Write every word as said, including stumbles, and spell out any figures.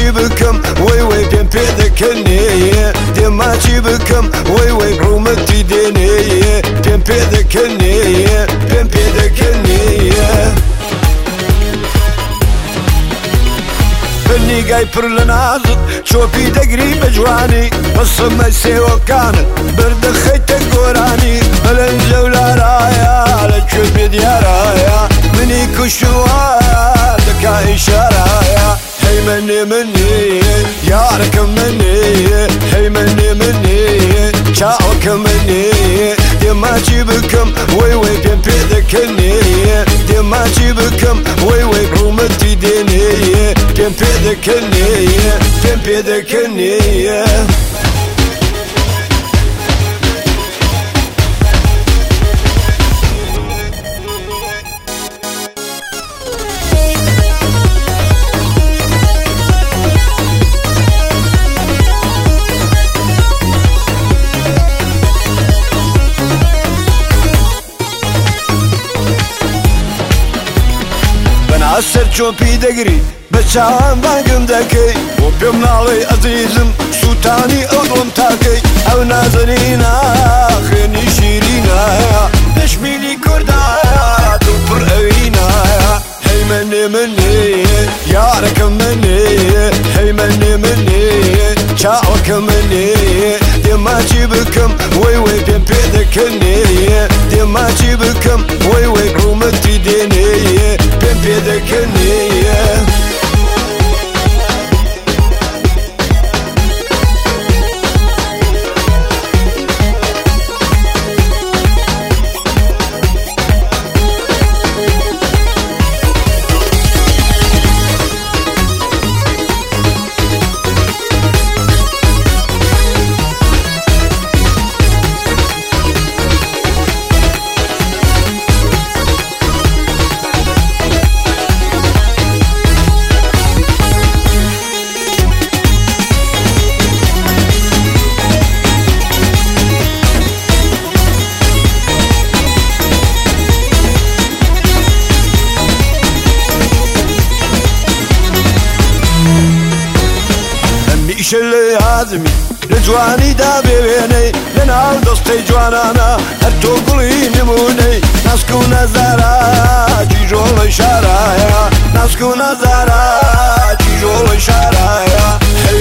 دێماچی بکەم وەی وەی پێم پێ دەکەنێیە دێماچی بکەم وەی وەی ڕوومەتی دێنێیە پێم پێ دەکەنێیە پێم پێ دەکەنێیە نیگای پڕ لە نازت چۆپی دەگری بە جوانی بەسمە سێوەکانت بەردەخەیتە گۆرانی بەلەنجە و لارایە لەکوێ بێ دیارایە منی کوشوایە دەکا ئیشارایە هەی منێ منێ یارەکە منێ هەی منێ منێ چاوەکە منێ دێماچی بکەم وەی وەی پێم پێ دەکەنێیە دێماچی بکەم وەی وەی ڕوومەتی دێنێیە پێم پێ دەکەنێیە پێم پێ دەکەنێیە ئەسەر چۆپی دەگری بە چاوان بانگم دەکەی بۆ پێم ناڵێ ئەزیزم سووتانی ئەو دڵم تاکەی ئەو نازەنینە خوێنی شیرینایە نەشمیلی کوردایە دڵ پڕ ئەوینایە هەی منێ منێ یارەکە منێ هەی منێ منێ چاوەکە منێ دێماچی بکەم وەی وەی پێم پێ دەکەنێیە دێماچی بکەم وەی وەی ڕوومەتی دێنێیە پێم پێ دەکەنێیە ئیشە لە یادمی لە جوانیدا بێوێنەی لە ناو دەستەی جوانانە هەر تۆ گوڵی نمونەی ناسک و نەزارە جیژۆڵی شارایە ناسک و نەزارە جیژۆڵی شارایە